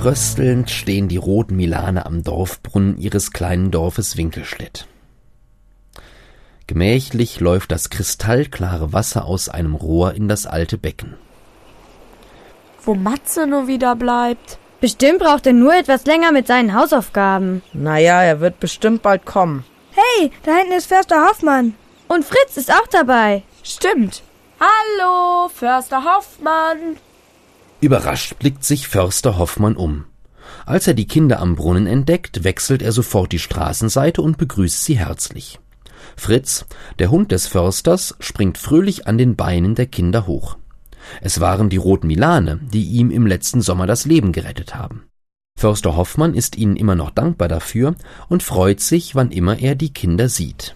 Fröstelnd stehen die roten Milane am Dorfbrunnen ihres kleinen Dorfes Winkelstedt. Gemächlich läuft das kristallklare Wasser aus einem Rohr in das alte Becken. Wo Matze nur wieder bleibt. Bestimmt braucht er nur etwas länger mit seinen Hausaufgaben. Naja, er wird bestimmt bald kommen. Hey, da hinten ist Förster Hoffmann. Und Fritz ist auch dabei. Stimmt. Hallo, Förster Hoffmann. Überrascht blickt sich Förster Hoffmann um. Als er die Kinder am Brunnen entdeckt, wechselt er sofort die Straßenseite und begrüßt sie herzlich. Fritz, der Hund des Försters, springt fröhlich an den Beinen der Kinder hoch. Es waren die roten Milane, die ihm im letzten Sommer das Leben gerettet haben. Förster Hoffmann ist ihnen immer noch dankbar dafür und freut sich, wann immer er die Kinder sieht.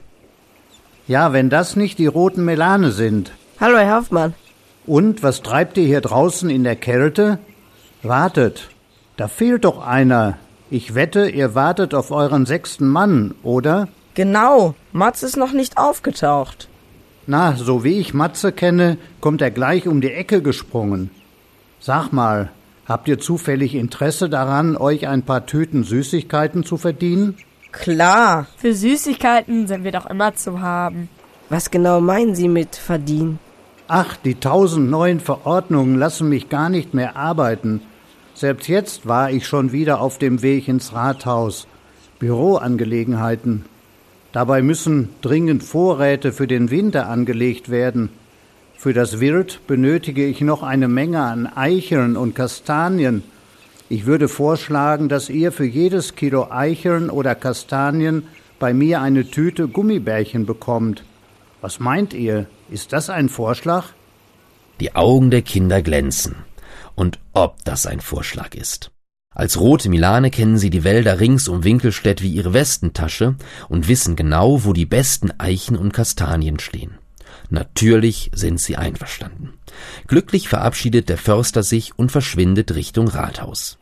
Ja, wenn das nicht die roten Milane sind. Hallo, Herr Hoffmann. Und, was treibt ihr hier draußen in der Kälte? Wartet, da fehlt doch einer. Ich wette, ihr wartet auf euren 6. Mann, oder? Genau, Matze ist noch nicht aufgetaucht. Na, so wie ich Matze kenne, kommt er gleich um die Ecke gesprungen. Sag mal, habt ihr zufällig Interesse daran, euch ein paar Tüten Süßigkeiten zu verdienen? Klar. Für Süßigkeiten sind wir doch immer zu haben. Was genau meinen Sie mit verdienen? Ach, die 1000 neuen Verordnungen lassen mich gar nicht mehr arbeiten. Selbst jetzt war ich schon wieder auf dem Weg ins Rathaus. Büroangelegenheiten. Dabei müssen dringend Vorräte für den Winter angelegt werden. Für das Wild benötige ich noch eine Menge an Eicheln und Kastanien. Ich würde vorschlagen, dass ihr für jedes Kilo Eicheln oder Kastanien bei mir eine Tüte Gummibärchen bekommt. Was meint ihr? Ist das ein Vorschlag? Die Augen der Kinder glänzen. Und ob das ein Vorschlag ist. Als rote Milane kennen sie die Wälder rings um Winkelstedt wie ihre Westentasche und wissen genau, wo die besten Eichen und Kastanien stehen. Natürlich sind sie einverstanden. Glücklich verabschiedet der Förster sich und verschwindet Richtung Rathaus.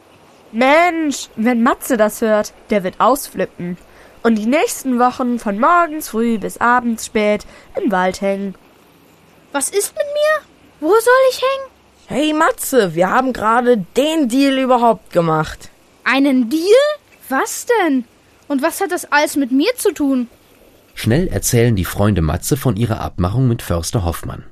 Mensch, wenn Matze das hört, der wird ausflippen. Und die nächsten Wochen von morgens früh bis abends spät im Wald hängen. Was ist mit mir? Wo soll ich hängen? Hey Matze, wir haben gerade den Deal überhaupt gemacht. Einen Deal? Was denn? Und was hat das alles mit mir zu tun? Schnell erzählen die Freunde Matze von ihrer Abmachung mit Förster Hoffmann.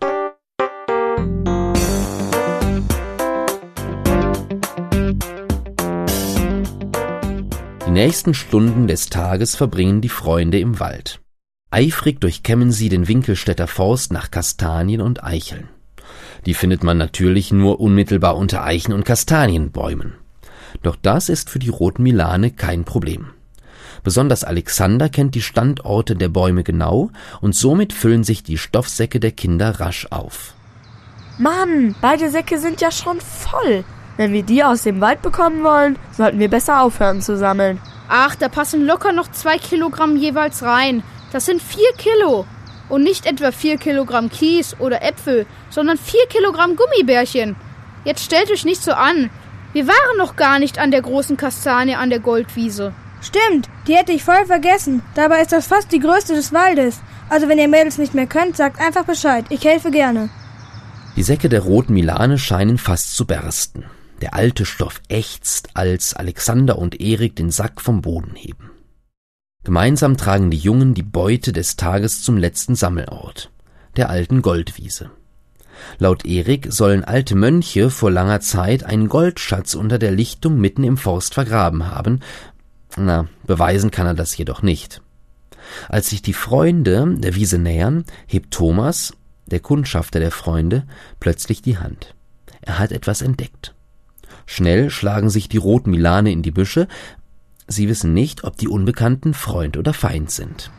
Die nächsten Stunden des Tages verbringen die Freunde im Wald. Eifrig durchkämmen sie den Winkelstädter Forst nach Kastanien und Eicheln. Die findet man natürlich nur unmittelbar unter Eichen- und Kastanienbäumen. Doch das ist für die roten Milane kein Problem. Besonders Alexander kennt die Standorte der Bäume genau und somit füllen sich die Stoffsäcke der Kinder rasch auf. Mann, beide Säcke sind ja schon voll. Wenn wir die aus dem Wald bekommen wollen, sollten wir besser aufhören zu sammeln. Ach, da passen locker noch 2 Kilogramm jeweils rein. Das sind 4 Kilo. Und nicht etwa 4 Kilogramm Kies oder Äpfel, sondern 4 Kilogramm Gummibärchen. Jetzt stellt euch nicht so an. Wir waren noch gar nicht an der großen Kastanie an der Goldwiese. Stimmt, die hätte ich voll vergessen. Dabei ist das fast die größte des Waldes. Also wenn ihr Mädels nicht mehr könnt, sagt einfach Bescheid. Ich helfe gerne. Die Säcke der roten Milane scheinen fast zu bersten. Der alte Stoff ächzt, als Alexander und Erik den Sack vom Boden heben. Gemeinsam tragen die Jungen die Beute des Tages zum letzten Sammelort, der alten Goldwiese. Laut Erik sollen alte Mönche vor langer Zeit einen Goldschatz unter der Lichtung mitten im Forst vergraben haben. Beweisen kann er das jedoch nicht. Als sich die Freunde der Wiese nähern, hebt Thomas, der Kundschafter der Freunde, plötzlich die Hand. Er hat etwas entdeckt. Schnell schlagen sich die roten Milane in die Büsche. Sie wissen nicht, ob die Unbekannten Freund oder Feind sind.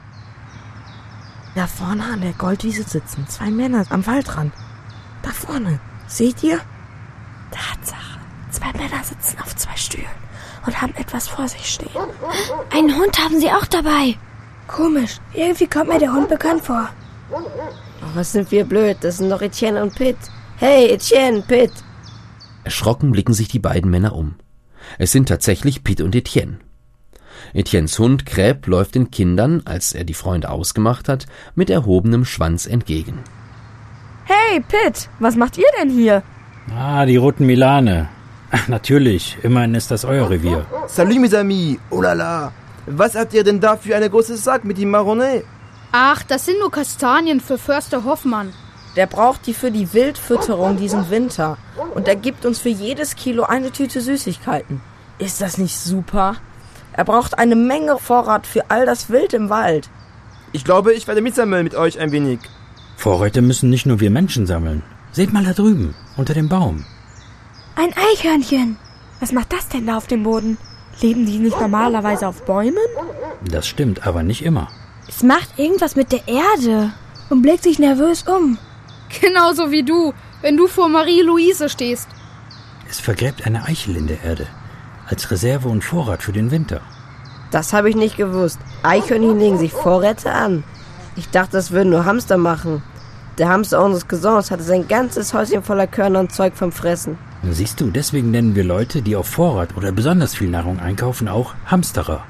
Da vorne an der Goldwiese sitzen 2 Männer am Waldrand. Da vorne, seht ihr? Tatsache, 2 Männer sitzen auf 2 Stühlen und haben etwas vor sich stehen. Einen Hund haben sie auch dabei. Komisch, irgendwie kommt mir der Hund bekannt vor. Oh, was sind wir blöd, das sind doch Etienne und Pitt. Hey, Etienne, Pitt. Erschrocken blicken sich die beiden Männer um. Es sind tatsächlich Pitt und Etienne. Etiennes Hund Crêpe läuft den Kindern, als er die Freunde ausgemacht hat, mit erhobenem Schwanz entgegen. Hey, Pitt, was macht ihr denn hier? Die roten Milane. Ach, natürlich, immerhin ist das euer Revier. Salut mes amis, oh la la. Was habt ihr denn da für eine große Sack mit dem Marronnet? Ach, das sind nur Kastanien für Förster Hoffmann. Der braucht die für die Wildfütterung diesen Winter. Und er gibt uns für jedes Kilo eine Tüte Süßigkeiten. Ist das nicht super? Er braucht eine Menge Vorrat für all das Wild im Wald. Ich glaube, ich werde mitsammeln mit euch ein wenig. Vorräte müssen nicht nur wir Menschen sammeln. Seht mal da drüben, unter dem Baum. Ein Eichhörnchen. Was macht das denn da auf dem Boden? Leben die nicht normalerweise auf Bäumen? Das stimmt, aber nicht immer. Es macht irgendwas mit der Erde. Und blickt sich nervös um. Genauso wie du, wenn du vor Marie-Louise stehst. Es vergräbt eine Eichel in der Erde. Als Reserve und Vorrat für den Winter. Das habe ich nicht gewusst. Eichhörnchen legen sich Vorräte an. Ich dachte, das würden nur Hamster machen. Der Hamster unseres Cousins hatte sein ganzes Häuschen voller Körner und Zeug vom Fressen. Siehst du, deswegen nennen wir Leute, die auf Vorrat oder besonders viel Nahrung einkaufen, auch Hamsterer.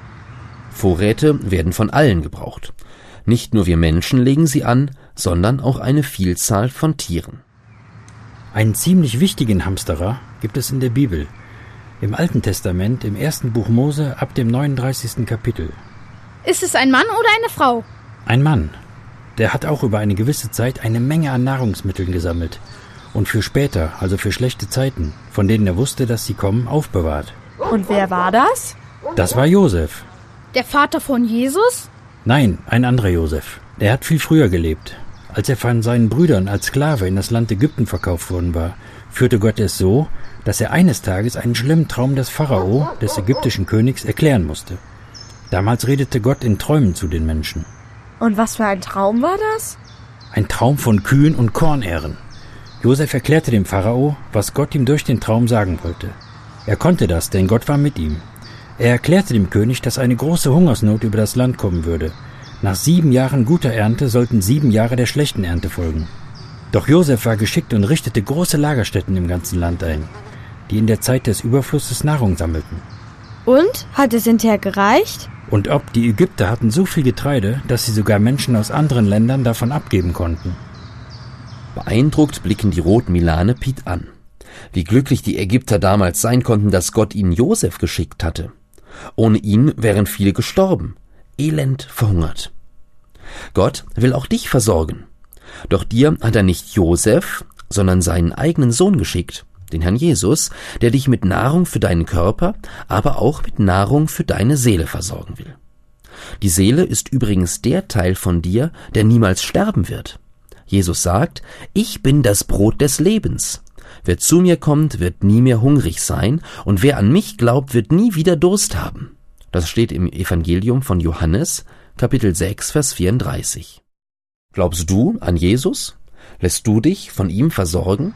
Vorräte werden von allen gebraucht. Nicht nur wir Menschen legen sie an, sondern auch eine Vielzahl von Tieren. Einen ziemlich wichtigen Hamsterer gibt es in der Bibel. Im Alten Testament, im 1. Buch Mose, ab dem 39. Kapitel. Ist es ein Mann oder eine Frau? Ein Mann. Der hat auch über eine gewisse Zeit eine Menge an Nahrungsmitteln gesammelt. Und für später, also für schlechte Zeiten, von denen er wusste, dass sie kommen, aufbewahrt. Und wer war das? Das war Josef. Der Vater von Jesus? Nein, ein anderer Josef. Der hat viel früher gelebt. Als er von seinen Brüdern als Sklave in das Land Ägypten verkauft worden war, führte Gott es so, dass er eines Tages einen schlimmen Traum des Pharao, des ägyptischen Königs, erklären musste. Damals redete Gott in Träumen zu den Menschen. Und was für ein Traum war das? Ein Traum von Kühen und Kornähren. Josef erklärte dem Pharao, was Gott ihm durch den Traum sagen wollte. Er konnte das, denn Gott war mit ihm. Er erklärte dem König, dass eine große Hungersnot über das Land kommen würde. Nach 7 Jahren guter Ernte sollten 7 Jahre der schlechten Ernte folgen. Doch Josef war geschickt und richtete große Lagerstätten im ganzen Land ein, die in der Zeit des Überflusses Nahrung sammelten. Und? Hat es hinterher gereicht? Und ob die Ägypter hatten so viel Getreide, dass sie sogar Menschen aus anderen Ländern davon abgeben konnten. Beeindruckt blicken die Rotmilane Piet an. Wie glücklich die Ägypter damals sein konnten, dass Gott ihnen Josef geschickt hatte. Ohne ihn wären viele gestorben, elend verhungert. Gott will auch dich versorgen. Doch dir hat er nicht Josef, sondern seinen eigenen Sohn geschickt, den Herrn Jesus, der dich mit Nahrung für deinen Körper, aber auch mit Nahrung für deine Seele versorgen will. Die Seele ist übrigens der Teil von dir, der niemals sterben wird. Jesus sagt, ich bin das Brot des Lebens. Wer zu mir kommt, wird nie mehr hungrig sein, und wer an mich glaubt, wird nie wieder Durst haben. Das steht im Evangelium von Johannes, Kapitel 6, Vers 34. Glaubst du an Jesus? Lässt du dich von ihm versorgen?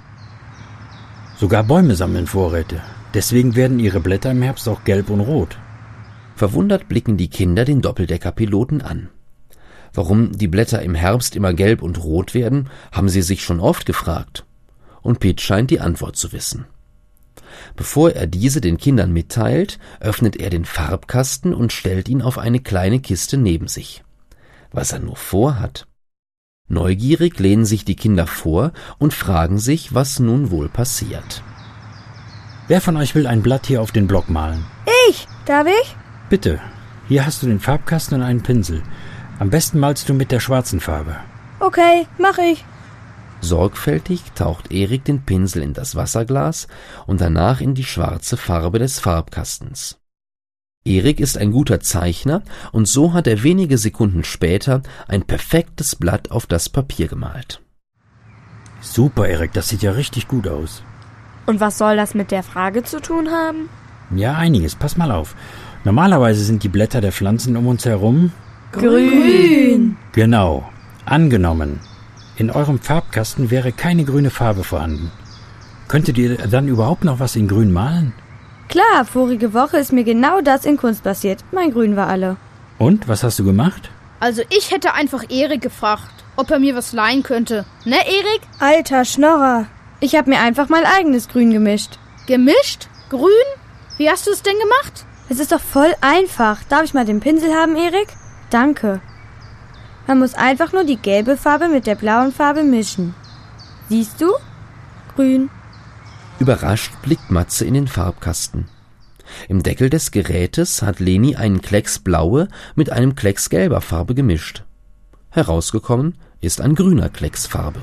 Sogar Bäume sammeln Vorräte. Deswegen werden ihre Blätter im Herbst auch gelb und rot. Verwundert blicken die Kinder den Doppeldeckerpiloten an. Warum die Blätter im Herbst immer gelb und rot werden, haben sie sich schon oft gefragt. Und Piet scheint die Antwort zu wissen. Bevor er diese den Kindern mitteilt, öffnet er den Farbkasten und stellt ihn auf eine kleine Kiste neben sich. Was er nur vorhat? Neugierig lehnen sich die Kinder vor und fragen sich, was nun wohl passiert. Wer von euch will ein Blatt hier auf den Block malen? Ich! Darf ich? Bitte. Hier hast du den Farbkasten und einen Pinsel. Am besten malst du mit der schwarzen Farbe. Okay, mach ich. Sorgfältig taucht Erik den Pinsel in das Wasserglas und danach in die schwarze Farbe des Farbkastens. Erik ist ein guter Zeichner und so hat er wenige Sekunden später ein perfektes Blatt auf das Papier gemalt. Super, Erik, das sieht ja richtig gut aus. Und was soll das mit der Frage zu tun haben? Ja, einiges. Pass mal auf. Normalerweise sind die Blätter der Pflanzen um uns herum Grün. Genau. Angenommen, in eurem Farbkasten wäre keine grüne Farbe vorhanden. Könntet ihr dann überhaupt noch was in Grün malen? Klar, vorige Woche ist mir genau das in Kunst passiert. Mein Grün war alle. Und, was hast du gemacht? Also ich hätte einfach Erik gefragt, ob er mir was leihen könnte. Ne, Erik? Alter Schnorrer. Ich habe mir einfach mein eigenes Grün gemischt. Gemischt? Grün? Wie hast du es denn gemacht? Es ist doch voll einfach. Darf ich mal den Pinsel haben, Erik? Danke. Man muss einfach nur die gelbe Farbe mit der blauen Farbe mischen. Siehst du? Grün. Überrascht blickt Matze in den Farbkasten. Im Deckel des Gerätes hat Leni einen Klecks blaue mit einem Klecks gelber Farbe gemischt. Herausgekommen ist ein grüner Klecks Farbe.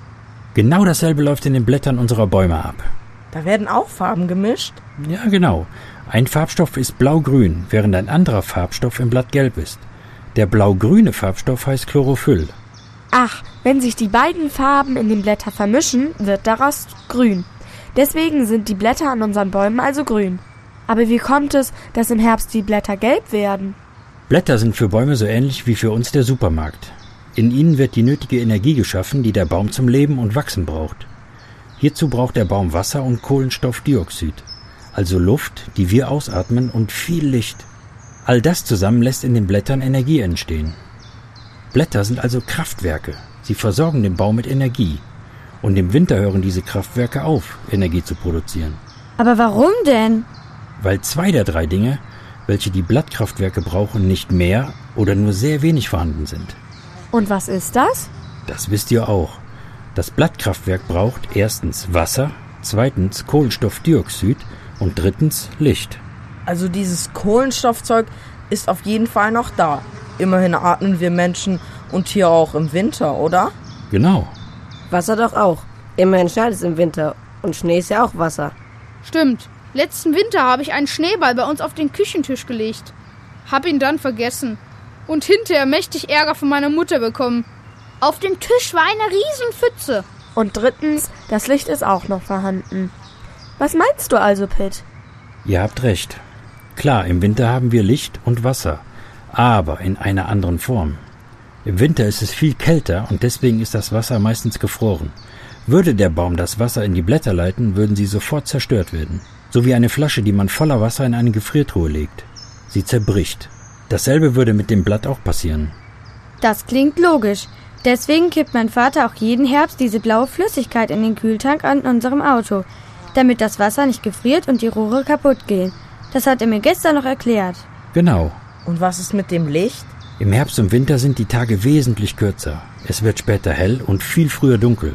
Genau dasselbe läuft in den Blättern unserer Bäume ab. Da werden auch Farben gemischt? Ja, genau. Ein Farbstoff ist blau-grün, während ein anderer Farbstoff im Blatt gelb ist. Der blau-grüne Farbstoff heißt Chlorophyll. Ach, wenn sich die beiden Farben in den Blättern vermischen, wird daraus grün. Deswegen sind die Blätter an unseren Bäumen also grün. Aber wie kommt es, dass im Herbst die Blätter gelb werden? Blätter sind für Bäume so ähnlich wie für uns der Supermarkt. In ihnen wird die nötige Energie geschaffen, die der Baum zum Leben und Wachsen braucht. Hierzu braucht der Baum Wasser und Kohlenstoffdioxid, also Luft, die wir ausatmen, und viel Licht. All das zusammen lässt in den Blättern Energie entstehen. Blätter sind also Kraftwerke. Sie versorgen den Baum mit Energie. Und im Winter hören diese Kraftwerke auf, Energie zu produzieren. Aber warum denn? Weil 2 der 3 Dinge, welche die Blattkraftwerke brauchen, nicht mehr oder nur sehr wenig vorhanden sind. Und was ist das? Das wisst ihr auch. Das Blattkraftwerk braucht erstens Wasser, zweitens Kohlenstoffdioxid und drittens Licht. Also dieses Kohlenstoffzeug ist auf jeden Fall noch da. Immerhin atmen wir Menschen und Tiere auch im Winter, oder? Genau. Wasser doch auch. Immerhin schneit es im Winter. Und Schnee ist ja auch Wasser. Stimmt. Letzten Winter habe ich einen Schneeball bei uns auf den Küchentisch gelegt. Hab ihn dann vergessen. Und hinterher mächtig Ärger von meiner Mutter bekommen. Auf dem Tisch war eine Riesenpfütze. Und drittens, das Licht ist auch noch vorhanden. Was meinst du also, Pitt? Ihr habt recht. Klar, im Winter haben wir Licht und Wasser, aber in einer anderen Form. Im Winter ist es viel kälter und deswegen ist das Wasser meistens gefroren. Würde der Baum das Wasser in die Blätter leiten, würden sie sofort zerstört werden. So wie eine Flasche, die man voller Wasser in eine Gefriertruhe legt. Sie zerbricht. Dasselbe würde mit dem Blatt auch passieren. Das klingt logisch. Deswegen kippt mein Vater auch jeden Herbst diese blaue Flüssigkeit in den Kühltank an unserem Auto, damit das Wasser nicht gefriert und die Rohre kaputt gehen. Das hat er mir gestern noch erklärt. Genau. Und was ist mit dem Licht? Im Herbst und Winter sind die Tage wesentlich kürzer. Es wird später hell und viel früher dunkel.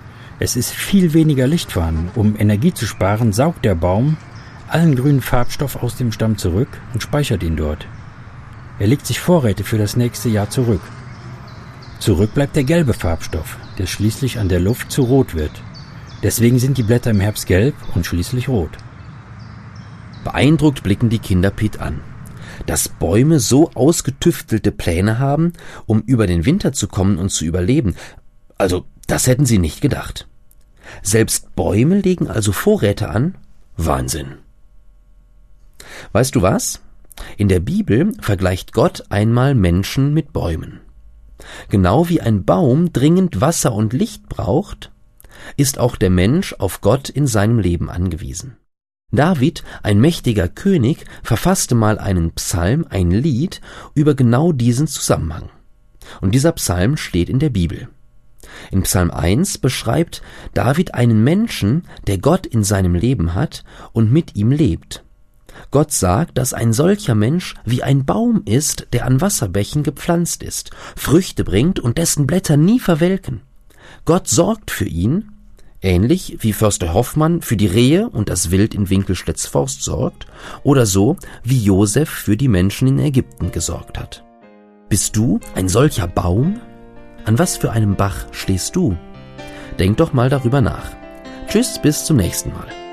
Es ist viel weniger Licht vorhanden. Um Energie zu sparen, saugt der Baum allen grünen Farbstoff aus dem Stamm zurück und speichert ihn dort. Er legt sich Vorräte für das nächste Jahr zurück. Zurück bleibt der gelbe Farbstoff, der schließlich an der Luft zu rot wird. Deswegen sind die Blätter im Herbst gelb und schließlich rot. Beeindruckt blicken die Kinder Pitt an. Dass Bäume so ausgetüftelte Pläne haben, um über den Winter zu kommen und zu überleben, also das hätten sie nicht gedacht. Selbst Bäume legen also Vorräte an? Wahnsinn. Weißt du was? In der Bibel vergleicht Gott einmal Menschen mit Bäumen. Genau wie ein Baum dringend Wasser und Licht braucht, ist auch der Mensch auf Gott in seinem Leben angewiesen. David, ein mächtiger König, verfasste mal einen Psalm, ein Lied, über genau diesen Zusammenhang. Und dieser Psalm steht in der Bibel. In Psalm 1 beschreibt David einen Menschen, der Gott in seinem Leben hat und mit ihm lebt. Gott sagt, dass ein solcher Mensch wie ein Baum ist, der an Wasserbächen gepflanzt ist, Früchte bringt und dessen Blätter nie verwelken. Gott sorgt für ihn, ähnlich wie Förster Hoffmann für die Rehe und das Wild in Winkelstedts Forst sorgt, oder so wie Josef für die Menschen in Ägypten gesorgt hat. Bist du ein solcher Baum? An was für einem Bach stehst du? Denk doch mal darüber nach. Tschüss, bis zum nächsten Mal.